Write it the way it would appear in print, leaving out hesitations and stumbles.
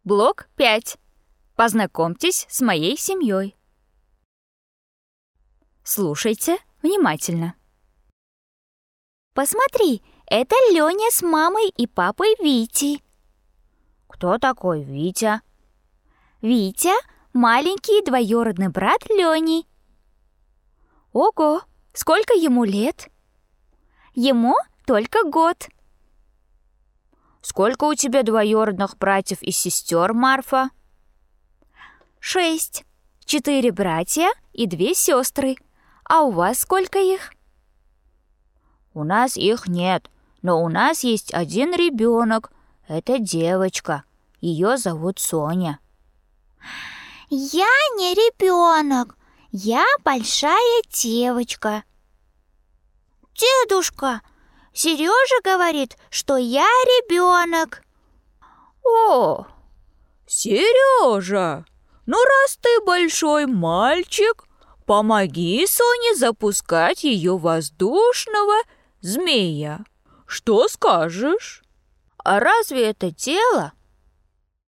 Блок 5. Познакомьтесь с моей семьей. Слушайте внимательно. Посмотри, это Лёня с мамой и папой Вити. Кто такой Витя? Витя — маленький двоюродный брат Лёни. Ого, сколько ему лет? Ему только год. Сколько у тебя двоюродных братьев и сестер, Марфа? 6. 4 братья и 2 сестры. А у вас сколько их? У нас их нет, но у нас есть один ребенок. Это девочка. Ее зовут Соня. Я не ребенок, я большая девочка. Дедушка, Сережа говорит, что я ребенок. О, Сережа, ну раз ты большой мальчик, помоги Соне запускать ее воздушного змея. Что скажешь? А разве это дело?